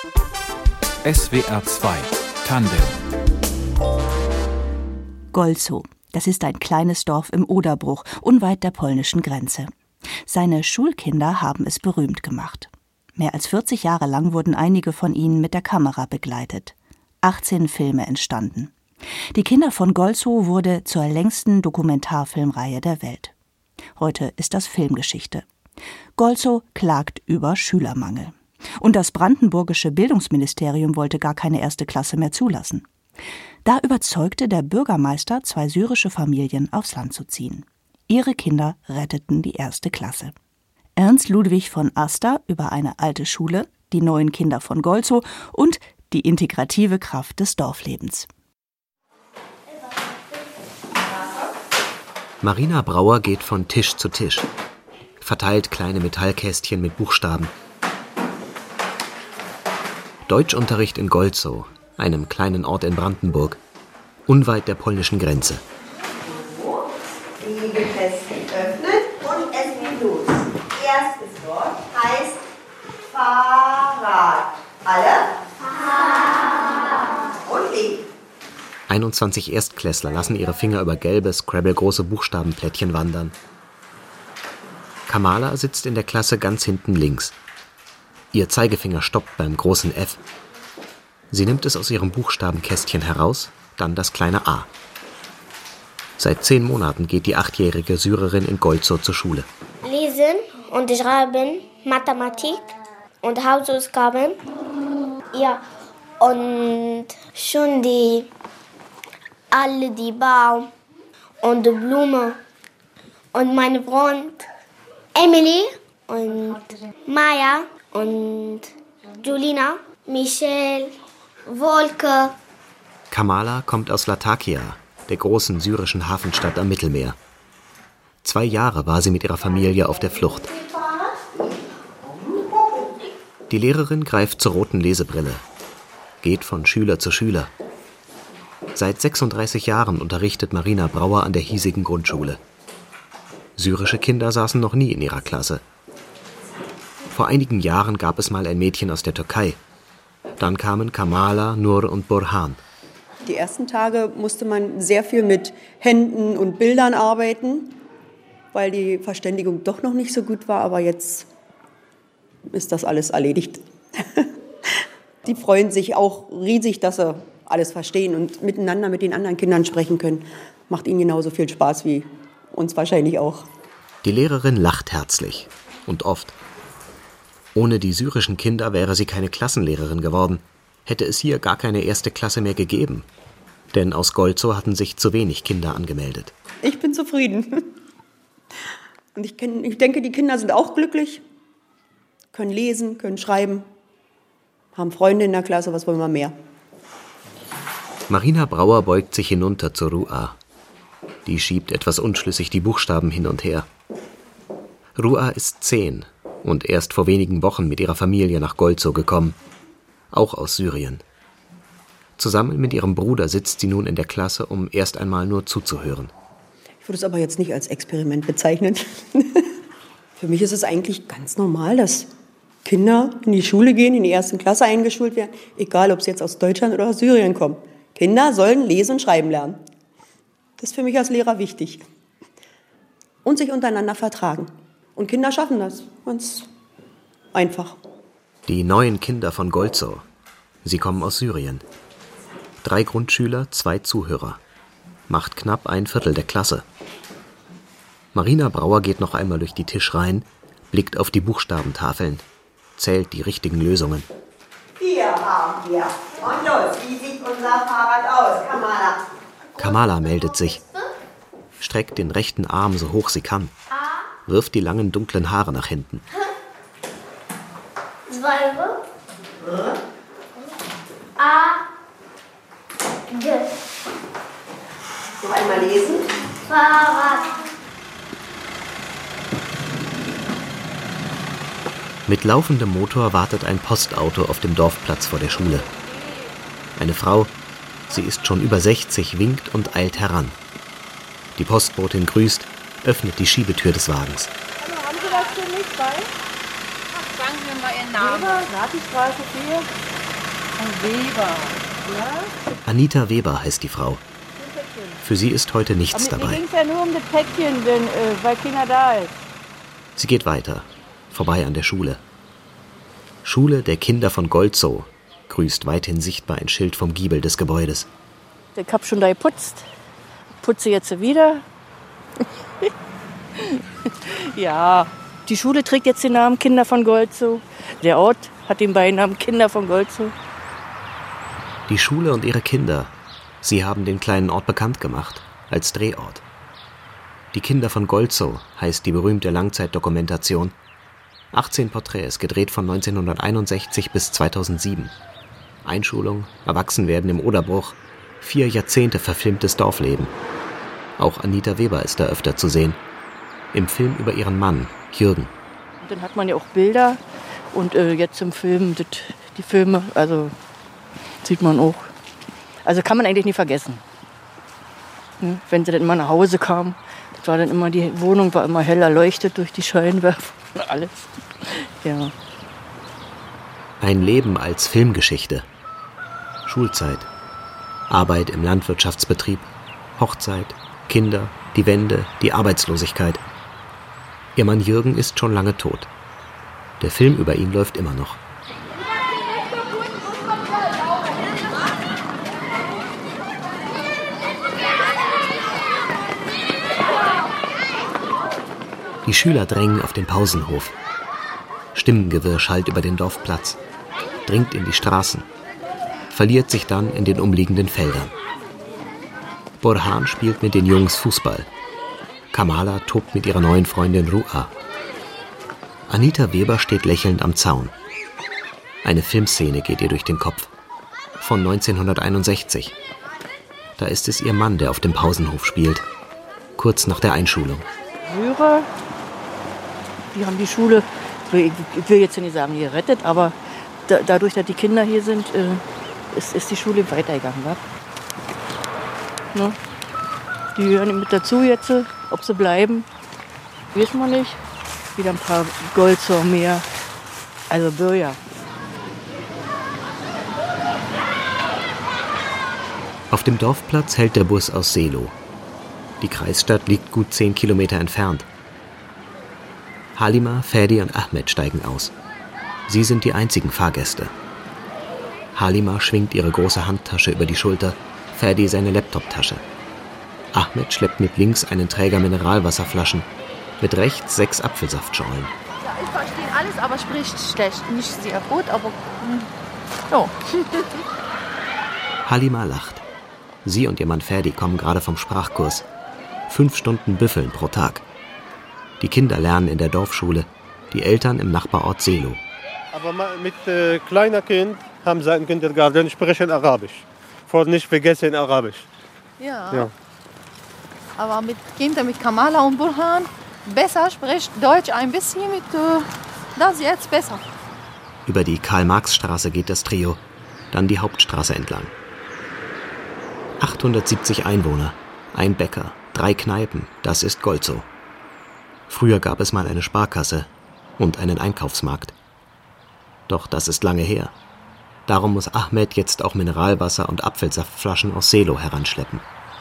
SWR 2 Tandem. Golzow, das ist ein kleines Dorf im Oderbruch, unweit der polnischen Grenze. Seine Schulkinder haben es berühmt gemacht. Mehr als 40 Jahre lang wurden einige von ihnen mit der Kamera begleitet. 18 Filme entstanden. Die Kinder von Golzow wurde zur längsten Dokumentarfilmreihe der Welt. Heute ist das Filmgeschichte. Golzow klagt über Schülermangel. Und das brandenburgische Bildungsministerium wollte gar keine erste Klasse mehr zulassen. Da überzeugte der Bürgermeister 2 syrische Familien, aufs Land zu ziehen. Ihre Kinder retteten die erste Klasse. Ernst Ludwig von Aster über eine alte Schule, die neuen Kinder von Golzow und die integrative Kraft des Dorflebens. Marina Brauer geht von Tisch zu Tisch, verteilt kleine Metallkästchen mit Buchstaben. Deutschunterricht in Golzow, einem kleinen Ort in Brandenburg, unweit der polnischen Grenze. Liegefest öffnet und es geht los. Erstes Wort heißt Fahrrad. Alle? Fahrrad. Und liegen. 21 Erstklässler lassen ihre Finger über gelbe, Scrabble-große Buchstabenplättchen wandern. Kamala sitzt in der Klasse ganz hinten links. Ihr Zeigefinger stoppt beim großen F. Sie nimmt es aus ihrem Buchstabenkästchen heraus, dann das kleine A. Seit 10 Monaten geht die 8-jährige Syrerin in Golzow zur Schule. Lesen und Schreiben, Mathematik und Hausaufgaben. Ja, und schon alle die Baum und die Blume. Und meine Freund Emily und Maya und Julina, Michelle, Wolke. Kamala kommt aus Latakia, der großen syrischen Hafenstadt am Mittelmeer. 2 Jahre war sie mit ihrer Familie auf der Flucht. Die Lehrerin greift zur roten Lesebrille, geht von Schüler zu Schüler. Seit 36 Jahren unterrichtet Marina Brauer an der hiesigen Grundschule. Syrische Kinder saßen noch nie in ihrer Klasse. Vor einigen Jahren gab es mal ein Mädchen aus der Türkei. Dann kamen Kamala, Nur und Burhan. Die ersten Tage musste man sehr viel mit Händen und Bildern arbeiten, weil die Verständigung doch noch nicht so gut war. Aber jetzt ist das alles erledigt. Die freuen sich auch riesig, dass sie alles verstehen und miteinander mit den anderen Kindern sprechen können. Macht ihnen genauso viel Spaß wie uns wahrscheinlich auch. Die Lehrerin lacht herzlich und oft. Ohne die syrischen Kinder wäre sie keine Klassenlehrerin geworden, hätte es hier gar keine erste Klasse mehr gegeben. Denn aus Golzow hatten sich zu wenig Kinder angemeldet. Ich bin zufrieden. Und ich denke, die Kinder sind auch glücklich, können lesen, können schreiben, haben Freunde in der Klasse, was wollen wir mehr? Marina Brauer beugt sich hinunter zur Ru'a. Die schiebt etwas unschlüssig die Buchstaben hin und her. Ru'a ist 10 und erst vor wenigen Wochen mit ihrer Familie nach Golzow gekommen, auch aus Syrien. Zusammen mit ihrem Bruder sitzt sie nun in der Klasse, um erst einmal nur zuzuhören. Ich würde es aber jetzt nicht als Experiment bezeichnen. Für mich ist es eigentlich ganz normal, dass Kinder in die Schule gehen, in die 1. Klasse eingeschult werden, egal ob sie jetzt aus Deutschland oder aus Syrien kommen. Kinder sollen lesen und schreiben lernen. Das ist für mich als Lehrer wichtig. Und sich untereinander vertragen. Und Kinder schaffen das ganz einfach. Die neuen Kinder von Golzow. Sie kommen aus Syrien. 3 Grundschüler, 2 Zuhörer. Macht knapp 1/4 der Klasse. Marina Brauer geht noch einmal durch die Tischreihen, blickt auf die Buchstabentafeln, zählt die richtigen Lösungen. 4 haben wir. Und los, wie sieht unser Fahrrad aus, Kamala? Kamala meldet sich, streckt den rechten Arm so hoch sie kann, wirft die langen dunklen Haare nach hinten. 2 A G. Noch einmal lesen. Fahrrad. Mit laufendem Motor wartet ein Postauto auf dem Dorfplatz vor der Schule. Eine Frau, sie ist schon über 60, winkt und eilt heran. Die Postbotin grüßt, öffnet die Schiebetür des Wagens. Hallo, haben Sie was für mich bei? Ach, sagen Sie mir mal Ihren Namen. Weber, Gratisstraße 4. Und Weber, ja? Anita Weber heißt die Frau. Für sie ist heute nichts dabei. Mir ging es ja nur um das Päckchen, denn, weil keiner da ist. Sie geht weiter, vorbei an der Schule. Schule der Kinder von Golzow, grüßt weithin sichtbar ein Schild vom Giebel des Gebäudes. Ich hab schon da geputzt. Putze jetzt wieder. Ja, die Schule trägt jetzt den Namen Kinder von Golzow. Der Ort hat den Beinamen Kinder von Golzow. Die Schule und ihre Kinder, sie haben den kleinen Ort bekannt gemacht, als Drehort. Die Kinder von Golzow heißt die berühmte Langzeitdokumentation. 18 Porträts, gedreht von 1961 bis 2007. Einschulung, Erwachsenwerden im Oderbruch, 4 Jahrzehnte verfilmtes Dorfleben. Auch Anita Weber ist da öfter zu sehen. Im Film über ihren Mann, Jürgen. Und dann hat man ja auch Bilder und jetzt im Film, die Filme, also sieht man auch. Also kann man eigentlich nie vergessen. Wenn sie dann immer nach Hause kamen, das war dann immer, die Wohnung war immer hell erleuchtet durch die Scheinwerfer und alles. Ja. Ein Leben als Filmgeschichte. Schulzeit, Arbeit im Landwirtschaftsbetrieb, Hochzeit, Kinder, die Wende, die Arbeitslosigkeit. Ihr Mann Jürgen ist schon lange tot. Der Film über ihn läuft immer noch. Die Schüler drängen auf den Pausenhof. Stimmengewirr schallt über den Dorfplatz, dringt in die Straßen, verliert sich dann in den umliegenden Feldern. Burhan spielt mit den Jungs Fußball. Kamala tobt mit ihrer neuen Freundin Ru'a. Anita Weber steht lächelnd am Zaun. Eine Filmszene geht ihr durch den Kopf. Von 1961. Da ist es ihr Mann, der auf dem Pausenhof spielt. Kurz nach der Einschulung. Syrer, die haben die Schule, ich will jetzt nicht sagen gerettet, aber dadurch, dass die Kinder hier sind, ist die Schule weitergegangen. Wa? Ne? Die gehören mit dazu jetzt, ob sie bleiben, wissen wir nicht. Wieder ein paar Golzow mehr, also Bürger. Auf dem Dorfplatz hält der Bus aus Seelow. Die Kreisstadt liegt gut 10 Kilometer entfernt. Halima, Ferdi und Ahmed steigen aus. Sie sind die einzigen Fahrgäste. Halima schwingt ihre große Handtasche über die Schulter, Ferdi seine Laptoptasche. Ahmed schleppt mit links einen Träger Mineralwasserflaschen, mit rechts 6 Apfelsaftschorlen. Ja, ich verstehe alles, aber spricht schlecht. Nicht sehr gut, aber oh. Halima lacht. Sie und ihr Mann Ferdi kommen gerade vom Sprachkurs. 5 Stunden Büffeln pro Tag. Die Kinder lernen in der Dorfschule, die Eltern im Nachbarort Seelow. Aber mit kleiner Kind haben sie einen Kindergarten, sprechen Arabisch. Vor nicht vergessen Arabisch. Ja. Aber mit Kindern, mit Kamala und Burhan, besser spricht Deutsch ein bisschen mit das jetzt besser. Über die Karl-Marx-Straße geht das Trio, dann die Hauptstraße entlang. 870 Einwohner, ein Bäcker, 3 Kneipen, das ist Golzow. Früher gab es mal eine Sparkasse und einen Einkaufsmarkt. Doch das ist lange her. Darum muss Ahmed jetzt auch Mineralwasser und Apfelsaftflaschen aus Seelow heranschleppen.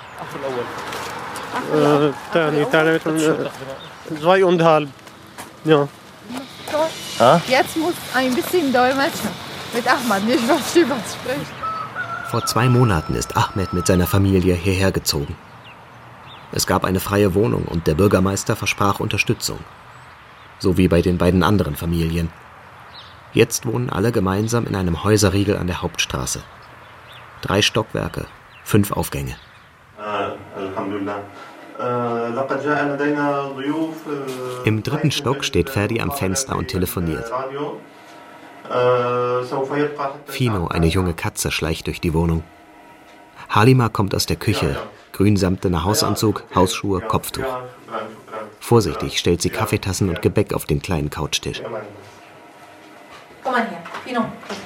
2,5. Ja. Jetzt muss ein bisschen Dolmetscher mit Ahmed, nicht was sie was spricht. Vor 2 Monaten ist Ahmed mit seiner Familie hierher gezogen. Es gab eine freie Wohnung und der Bürgermeister versprach Unterstützung. So wie bei den beiden anderen Familien. Jetzt wohnen alle gemeinsam in einem Häuserriegel an der Hauptstraße. 3 Stockwerke, 5 Aufgänge. Im 3. Stock steht Ferdi am Fenster und telefoniert. Fino, eine junge Katze, schleicht durch die Wohnung. Halima kommt aus der Küche, grünsamtener Hausanzug, Hausschuhe, Kopftuch. Vorsichtig stellt sie Kaffeetassen und Gebäck auf den kleinen Couchtisch. Komm mal her, Fino.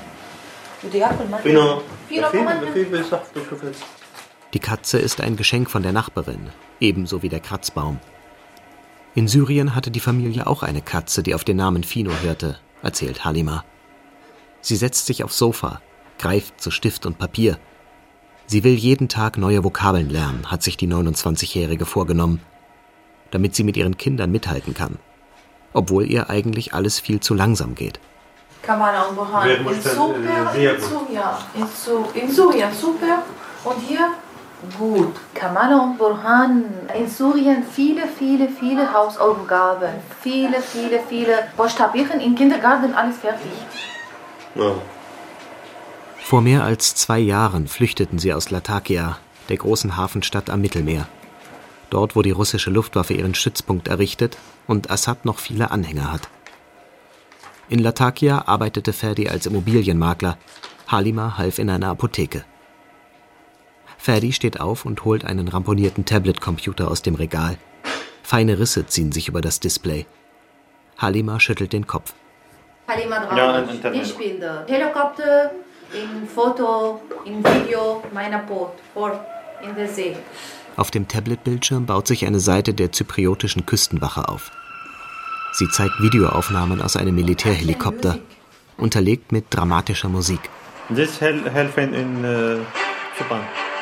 Fino, komm mal her. Die Katze ist ein Geschenk von der Nachbarin, ebenso wie der Kratzbaum. In Syrien hatte die Familie auch eine Katze, die auf den Namen Fino hörte, erzählt Halima. Sie setzt sich aufs Sofa, greift zu Stift und Papier. Sie will jeden Tag neue Vokabeln lernen, hat sich die 29-Jährige vorgenommen, damit sie mit ihren Kindern mithalten kann, obwohl ihr eigentlich alles viel zu langsam geht. Kamala und Burhan in super, in Syrien super und hier gut. Kamala und Burhan in Syrien viele Hausaufgaben, viele Buchstabieren im Kindergarten, alles fertig. Ja. Vor mehr als 2 Jahren flüchteten sie aus Latakia, der großen Hafenstadt am Mittelmeer. Dort, wo die russische Luftwaffe ihren Stützpunkt errichtet und Assad noch viele Anhänger hat. In Latakia arbeitete Ferdi als Immobilienmakler, Halima half in einer Apotheke. Ferdi steht auf und holt einen ramponierten Tablet-Computer aus dem Regal. Feine Risse ziehen sich über das Display. Halima schüttelt den Kopf. Halima drauf, ich Bilder, Helikopter, im Foto, im Video meiner Boot, in der See. Auf dem Tablet-Bildschirm baut sich eine Seite der zypriotischen Küstenwache auf. Sie zeigt Videoaufnahmen aus einem Militärhelikopter, unterlegt mit dramatischer Musik. Das helfen in Japan.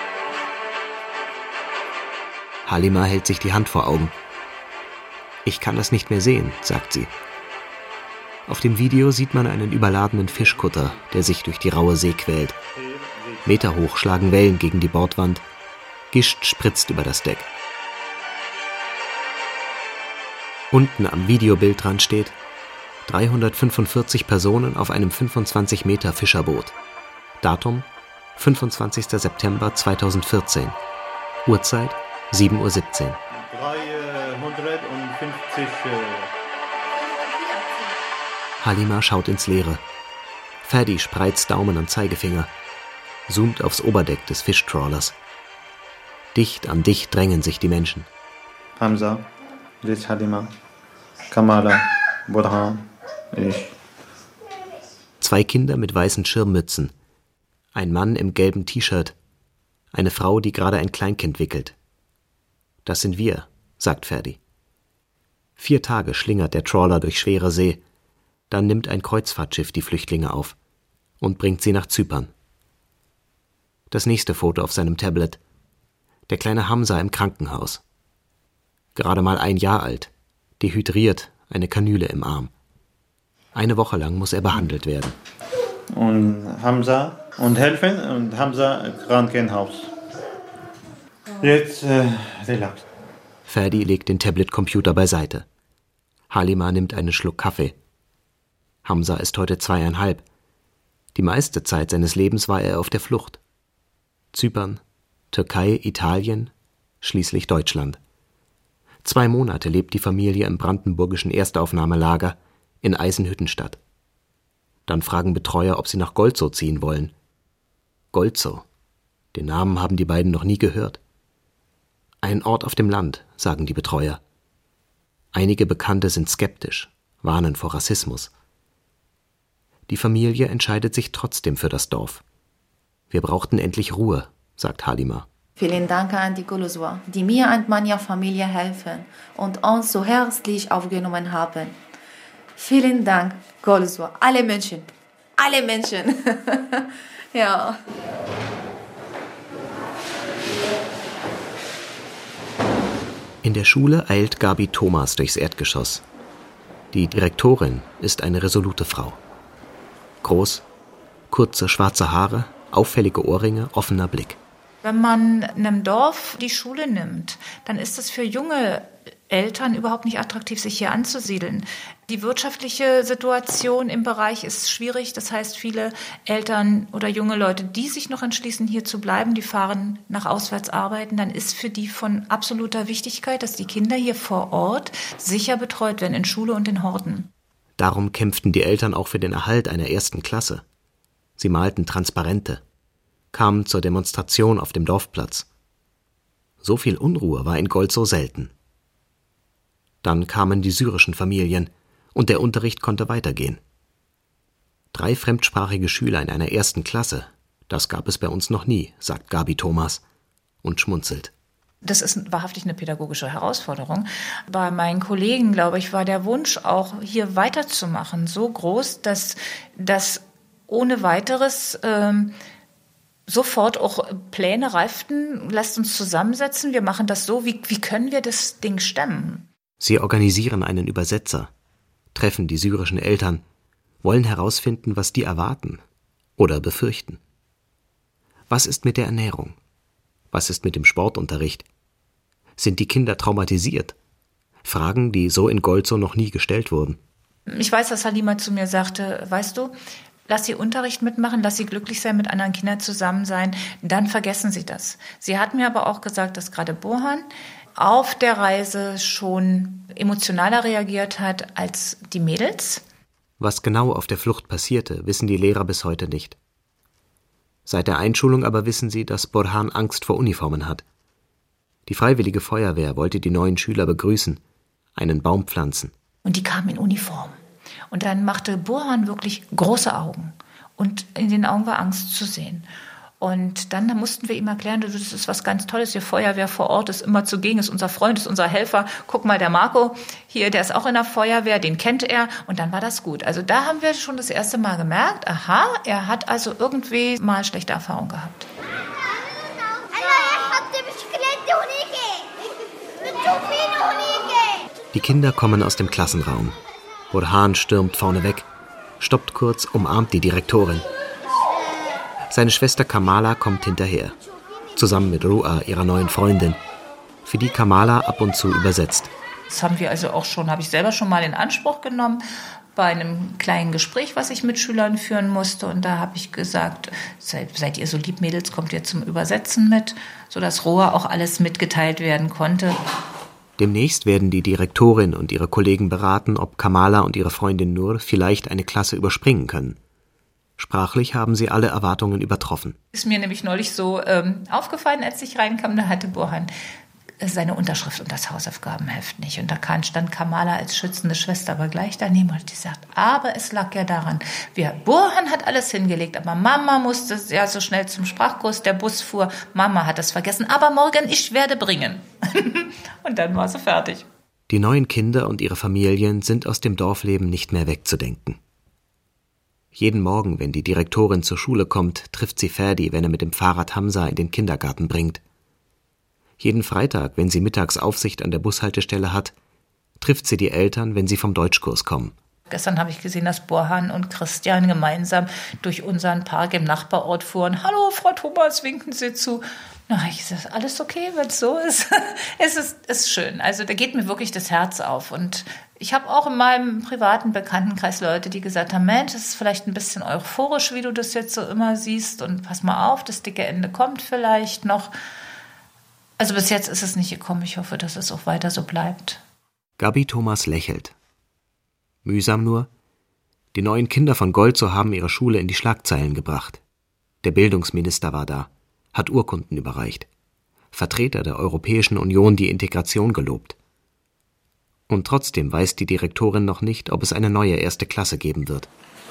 Halima hält sich die Hand vor Augen. Ich kann das nicht mehr sehen, sagt sie. Auf dem Video sieht man einen überladenen Fischkutter, der sich durch die raue See quält. Meterhoch schlagen Wellen gegen die Bordwand. Gischt spritzt über das Deck. Unten am Videobildrand steht 345 Personen auf einem 25 Meter Fischerboot. Datum 25. September 2014. Uhrzeit 7:17 Uhr. 350. Halima schaut ins Leere. Ferdi spreizt Daumen und Zeigefinger, zoomt aufs Oberdeck des Fischtrawlers. Dicht an dicht drängen sich die Menschen. Hamza, das ist Halima, Kamala, Burhan, ich. 2 Kinder mit weißen Schirmmützen. Ein Mann im gelben T-Shirt. Eine Frau, die gerade ein Kleinkind wickelt. Das sind wir, sagt Ferdi. 4 Tage schlingert der Trawler durch schwere See. Dann nimmt ein Kreuzfahrtschiff die Flüchtlinge auf und bringt sie nach Zypern. Das nächste Foto auf seinem Tablet. Der kleine Hamza im Krankenhaus. Gerade mal 1 Jahr alt, dehydriert, eine Kanüle im Arm. 1 Woche lang muss er behandelt werden. Und Hamza und helfen und Hamza Krankenhaus. Jetzt relax. Ferdi legt den Tablet-Computer beiseite. Halima nimmt einen Schluck Kaffee. Hamza ist heute 2,5. Die meiste Zeit seines Lebens war er auf der Flucht. Zypern, Türkei, Italien, schließlich Deutschland. 2 Monate lebt die Familie im brandenburgischen Erstaufnahmelager in Eisenhüttenstadt. Dann fragen Betreuer, ob sie nach Golzow ziehen wollen. Golzow. Den Namen haben die beiden noch nie gehört. Ein Ort auf dem Land, sagen die Betreuer. Einige Bekannte sind skeptisch, warnen vor Rassismus. Die Familie entscheidet sich trotzdem für das Dorf. Wir brauchten endlich Ruhe, sagt Halima. Vielen Dank an die Golzower, die mir und meiner Familie helfen und uns so herzlich aufgenommen haben. Vielen Dank, Golzower, alle Menschen. Ja. In der Schule eilt Gabi Thomas durchs Erdgeschoss. Die Direktorin ist eine resolute Frau. Groß, kurze schwarze Haare, auffällige Ohrringe, offener Blick. Wenn man einem Dorf die Schule nimmt, dann ist es für junge Eltern überhaupt nicht attraktiv, sich hier anzusiedeln. Die wirtschaftliche Situation im Bereich ist schwierig. Das heißt, viele Eltern oder junge Leute, die sich noch entschließen, hier zu bleiben, die fahren nach Auswärtsarbeiten. Dann ist für die von absoluter Wichtigkeit, dass die Kinder hier vor Ort sicher betreut werden, in Schule und in Horten. Darum kämpften die Eltern auch für den Erhalt einer 1. Klasse. Sie malten Transparente, kamen zur Demonstration auf dem Dorfplatz. So viel Unruhe war in Golzow selten. Dann kamen die syrischen Familien und der Unterricht konnte weitergehen. 3 fremdsprachige Schüler in einer 1. Klasse, das gab es bei uns noch nie, sagt Gabi Thomas und schmunzelt. Das ist wahrhaftig eine pädagogische Herausforderung. Bei meinen Kollegen, glaube ich, war der Wunsch auch, hier weiterzumachen, so groß, dass das ohne weiteres sofort auch Pläne reiften. Lasst uns zusammensetzen, wir machen das so. Wie können wir das Ding stemmen? Sie organisieren einen Übersetzer, treffen die syrischen Eltern, wollen herausfinden, was die erwarten oder befürchten. Was ist mit der Ernährung? Was ist mit dem Sportunterricht? Sind die Kinder traumatisiert? Fragen, die so in Golzow noch nie gestellt wurden. Ich weiß, dass Halima zu mir sagte, weißt du, lass sie Unterricht mitmachen, lass sie glücklich sein, mit anderen Kindern zusammen sein, dann vergessen sie das. Sie hat mir aber auch gesagt, dass gerade Burhan auf der Reise schon emotionaler reagiert hat als die Mädels. Was genau auf der Flucht passierte, wissen die Lehrer bis heute nicht. Seit der Einschulung aber wissen sie, dass Burhan Angst vor Uniformen hat. Die Freiwillige Feuerwehr wollte die neuen Schüler begrüßen, einen Baum pflanzen. Und die kamen in Uniform. Und dann machte Burhan wirklich große Augen. Und in den Augen war Angst zu sehen. Und dann mussten wir ihm erklären, das ist was ganz Tolles, die Feuerwehr vor Ort ist immer zugegen, ist unser Freund, ist unser Helfer. Guck mal, der Marco hier, der ist auch in der Feuerwehr, den kennt er. Und dann war das gut. Also da haben wir schon das erste Mal gemerkt, aha, er hat also irgendwie mal schlechte Erfahrungen gehabt. Die Kinder kommen aus dem Klassenraum. Burhan stürmt vorne weg, stoppt kurz, umarmt die Direktorin. Seine Schwester Kamala kommt hinterher, zusammen mit Ru'a, ihrer neuen Freundin, für die Kamala ab und zu übersetzt. Das haben wir also auch schon, habe ich selber schon mal in Anspruch genommen, bei einem kleinen Gespräch, was ich mit Schülern führen musste. Und da habe ich gesagt, seid ihr so lieb, Mädels, kommt ihr zum Übersetzen mit, sodass Ru'a auch alles mitgeteilt werden konnte. Demnächst werden die Direktorin und ihre Kollegen beraten, ob Kamala und ihre Freundin Nur vielleicht eine Klasse überspringen können. Sprachlich haben sie alle Erwartungen übertroffen. Ist mir nämlich neulich so aufgefallen, als ich reinkam, da hatte Burhan seine Unterschrift und das Hausaufgabenheft nicht. Und da stand Kamala als schützende Schwester aber gleich daneben und die sagt, aber es lag ja daran, Burhan hat alles hingelegt, aber Mama musste ja so schnell zum Sprachkurs, der Bus fuhr, Mama hat es vergessen, aber morgen, ich werde bringen. Und dann war sie fertig. Die neuen Kinder und ihre Familien sind aus dem Dorfleben nicht mehr wegzudenken. Jeden Morgen, wenn die Direktorin zur Schule kommt, trifft sie Ferdi, wenn er mit dem Fahrrad Hamza in den Kindergarten bringt. Jeden Freitag, wenn sie mittags Aufsicht an der Bushaltestelle hat, trifft sie die Eltern, wenn sie vom Deutschkurs kommen. Gestern habe ich gesehen, dass Burhan und Christian gemeinsam durch unseren Park im Nachbarort fuhren. Hallo, Frau Thomas, winken Sie zu. Na, ich sage, alles okay, wenn es so ist. Es ist schön. Also da geht mir wirklich das Herz auf. Und ich habe auch in meinem privaten Bekanntenkreis Leute, die gesagt haben, Mensch, das ist vielleicht ein bisschen euphorisch, wie du das jetzt so immer siehst. Und pass mal auf, das dicke Ende kommt vielleicht noch. Also bis jetzt ist es nicht gekommen. Ich hoffe, dass es auch weiter so bleibt. Gabi Thomas lächelt. Mühsam nur, die neuen Kinder von Golzow haben ihre Schule in die Schlagzeilen gebracht. Der Bildungsminister war da, hat Urkunden überreicht, Vertreter der Europäischen Union die Integration gelobt. Und trotzdem weiß die Direktorin noch nicht, ob es eine neue 1. Klasse geben wird.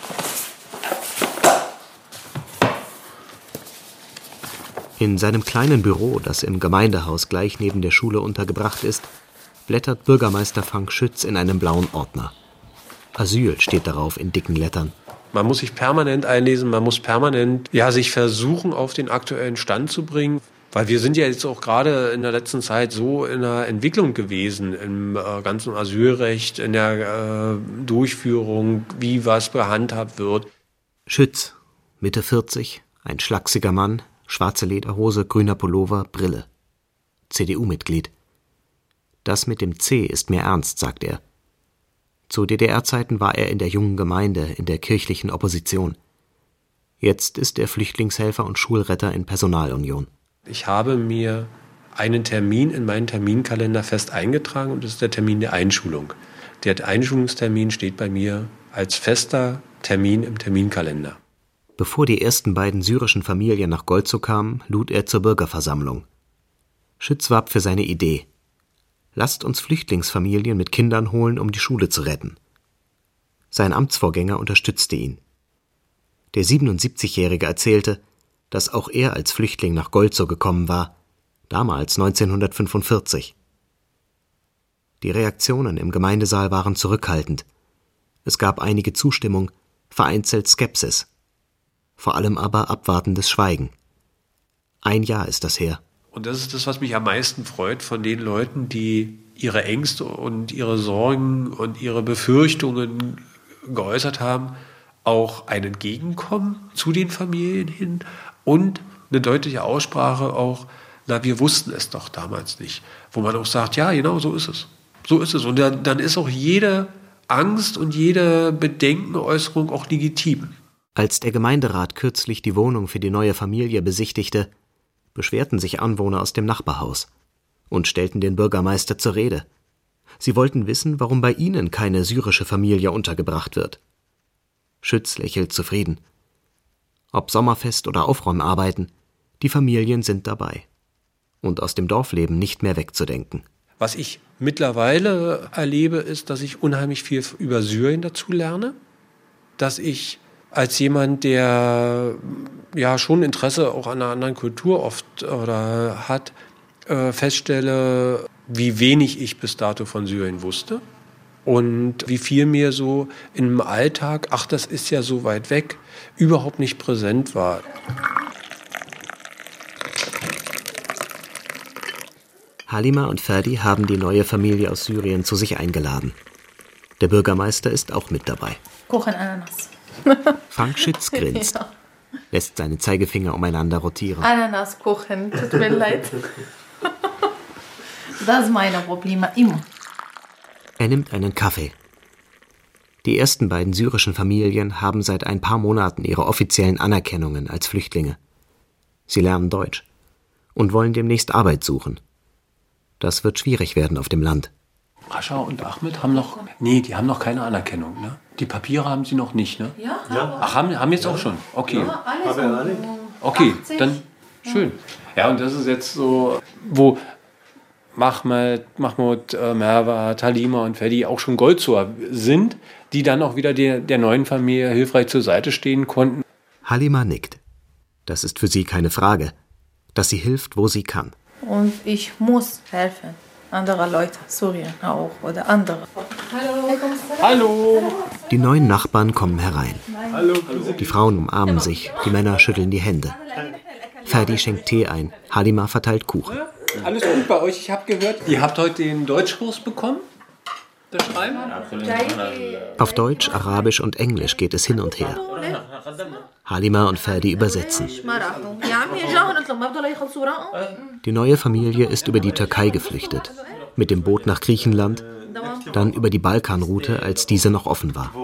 In seinem kleinen Büro, das im Gemeindehaus gleich neben der Schule untergebracht ist, blättert Bürgermeister Frank Schütz in einem blauen Ordner. Asyl steht darauf in dicken Lettern. Man muss sich permanent einlesen, man muss permanent sich versuchen, auf den aktuellen Stand zu bringen. Weil wir sind ja jetzt auch gerade in der letzten Zeit so in der Entwicklung gewesen, im ganzen Asylrecht, in der Durchführung, wie was gehandhabt wird. Schütz, Mitte 40, ein schlachsiger Mann, schwarze Lederhose, grüner Pullover, Brille. CDU-Mitglied. Das mit dem C ist mir ernst, sagt er. Zu DDR-Zeiten war er in der Jungen Gemeinde, in der kirchlichen Opposition. Jetzt ist er Flüchtlingshelfer und Schulretter in Personalunion. Ich habe mir einen Termin in meinen Terminkalender fest eingetragen und das ist der Termin der Einschulung. Der Einschulungstermin steht bei mir als fester Termin im Terminkalender. Bevor die ersten beiden syrischen Familien nach Golzow kamen, lud er zur Bürgerversammlung. Schütz warb für seine Idee. Lasst uns Flüchtlingsfamilien mit Kindern holen, um die Schule zu retten. Sein Amtsvorgänger unterstützte ihn. Der 77-Jährige erzählte, dass auch er als Flüchtling nach Golzow gekommen war, Damals 1945. Die Reaktionen im Gemeindesaal waren zurückhaltend. Es gab einige Zustimmung, vereinzelt Skepsis. Vor allem aber abwartendes Schweigen. 1 Jahr ist das her. Und das ist das, was mich am meisten freut von den Leuten, die ihre Ängste und ihre Sorgen und ihre Befürchtungen geäußert haben, auch ein Entgegenkommen zu den Familien hin und eine deutliche Aussprache auch, na, wir wussten es doch damals nicht. Wo man auch sagt, ja, genau, so ist es. So ist es. Und dann ist auch jede Angst und jede Bedenkenäußerung auch legitim. Als der Gemeinderat kürzlich die Wohnung für die neue Familie besichtigte, beschwerten sich Anwohner aus dem Nachbarhaus und stellten den Bürgermeister zur Rede. Sie wollten wissen, warum bei ihnen keine syrische Familie untergebracht wird. Schütz lächelt zufrieden. Ob Sommerfest oder Aufräumarbeiten, die Familien sind dabei. Und aus dem Dorfleben nicht mehr wegzudenken. Was ich mittlerweile erlebe, ist, dass ich unheimlich viel über Syrien dazu lerne. Dass ich als jemand, der ja schon Interesse auch an einer anderen Kultur oft oder hat, feststelle, wie wenig ich bis dato von Syrien wusste. Und wie viel mir so im Alltag, ach, das ist ja so weit weg, überhaupt nicht präsent war. Halima und Ferdi haben die neue Familie aus Syrien zu sich eingeladen. Der Bürgermeister ist auch mit dabei. Kuchen Ananas. Frank Schütz grinst, ja. Lässt seine Zeigefinger umeinander rotieren. Ananaskuchen, tut mir leid. Das ist meine Probleme immer. Er nimmt einen Kaffee. Die ersten beiden syrischen Familien haben seit ein paar Monaten ihre offiziellen Anerkennungen als Flüchtlinge. Sie lernen Deutsch und wollen demnächst Arbeit suchen. Das wird schwierig werden auf dem Land. Rascha und Ahmed haben noch... Nee, die haben noch keine Anerkennung, ne? Die Papiere haben sie noch nicht, ne? Ja. Ach, haben jetzt auch schon? Okay. Ja, alles okay, 80. dann schön. Ja, und das ist jetzt so, wo Mahmoud, Mervat, Halima und Ferdi auch schon Goldsor sind, die dann auch wieder der neuen Familie hilfreich zur Seite stehen konnten. Halima nickt. Das ist für sie keine Frage, dass sie hilft, wo sie kann. Und ich muss helfen. Andere Leute, Syrien auch oder andere. Hallo. Hallo. Die neuen Nachbarn kommen herein. Hallo. Die Frauen umarmen sich, die Männer schütteln die Hände. Ferdi schenkt Tee ein, Halima verteilt Kuchen. Alles gut bei euch? Ich habe gehört, ihr habt heute den Deutschkurs bekommen? Das Schreiben? Auf Deutsch, Arabisch und Englisch geht es hin und her. Halima und Ferdi übersetzen. Die neue Familie ist über die Türkei geflüchtet, mit dem Boot nach Griechenland, dann über die Balkanroute, als diese noch offen war.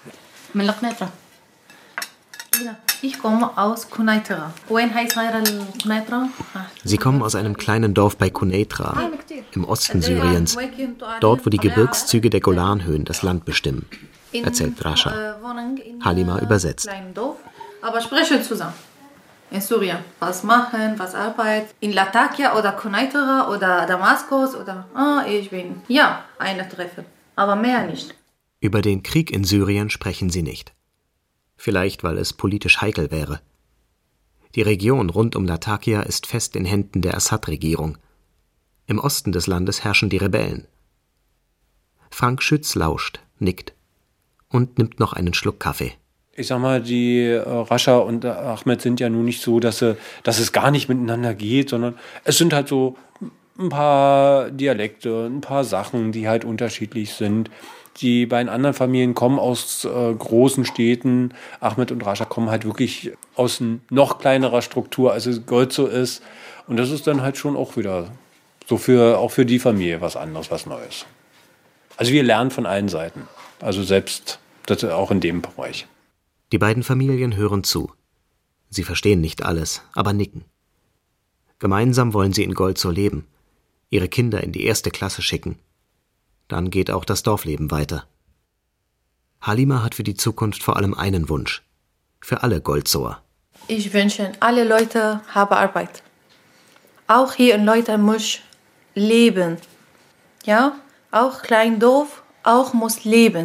Ich komme aus Quneitra. Wohin heißt Quneitra? Sie kommen aus einem kleinen Dorf bei Quneitra, im Osten Syriens, dort, wo die Gebirgszüge der Golanhöhen das Land bestimmen, erzählt Rascha. Halima übersetzt. Aber sprechen zusammen. In Syrien. Was machen, was arbeiten. In Latakia oder Quneitra oder Damaskus oder... ich bin... Ja, eine Treffen. Aber mehr nicht. Über den Krieg in Syrien sprechen sie nicht. Vielleicht, weil es politisch heikel wäre. Die Region rund um Latakia ist fest in Händen der Assad-Regierung. Im Osten des Landes herrschen die Rebellen. Frank Schütz lauscht, nickt und nimmt noch einen Schluck Kaffee. Ich sag mal, die Rascha und Ahmed sind ja nun nicht so, dass es gar nicht miteinander geht, sondern es sind halt so ein paar Dialekte, ein paar Sachen, die halt unterschiedlich sind. Die beiden anderen Familien kommen aus großen Städten. Ahmed und Rascha kommen halt wirklich aus noch kleinerer Struktur, als es Goldsor ist. Und das ist dann halt schon auch wieder so auch für die Familie was anderes, was Neues. Also wir lernen von allen Seiten. Also selbst das auch in dem Bereich. Die beiden Familien hören zu. Sie verstehen nicht alles, aber nicken. Gemeinsam wollen sie in Goldsor leben, ihre Kinder in die 1. Klasse schicken. Dann geht auch das Dorfleben weiter. Halima hat für die Zukunft vor allem einen Wunsch. Für alle Goldsor. Ich wünsche, alle Leute haben Arbeit. Auch hier in Leute muss leben. Ja, auch Kleindorf, auch muss leben.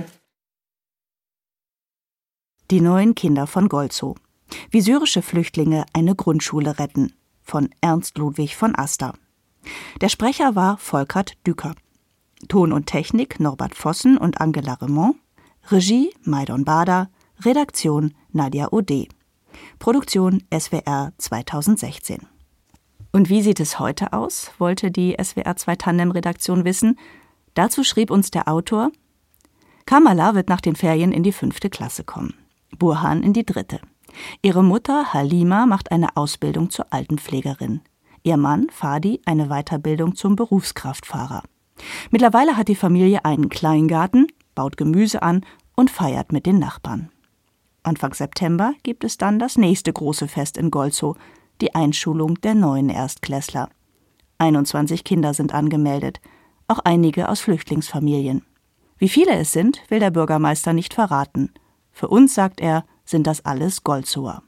Die 9 Kinder von Goldsor. Wie syrische Flüchtlinge eine Grundschule retten. Von Ernst Ludwig von Aster. Der Sprecher war Volkert Düker. Ton und Technik Norbert Vossen und Angela Remont. Regie Maidon Bader. Redaktion Nadja Ode. Produktion SWR 2016. Und wie sieht es heute aus, wollte die SWR 2 Tandem-Redaktion wissen. Dazu schrieb uns der Autor: Kamala wird nach den Ferien in die 5. Klasse kommen, Burhan in die 3. Ihre Mutter Halima macht eine Ausbildung zur Altenpflegerin. Ihr Mann Fadi eine Weiterbildung zum Berufskraftfahrer. Mittlerweile hat die Familie einen Kleingarten, baut Gemüse an und feiert mit den Nachbarn. Anfang September gibt es dann das nächste große Fest in Golzow, die Einschulung der neuen Erstklässler. 21 Kinder sind angemeldet, auch einige aus Flüchtlingsfamilien. Wie viele es sind, will der Bürgermeister nicht verraten. Für uns, sagt er, sind das alles Golzower.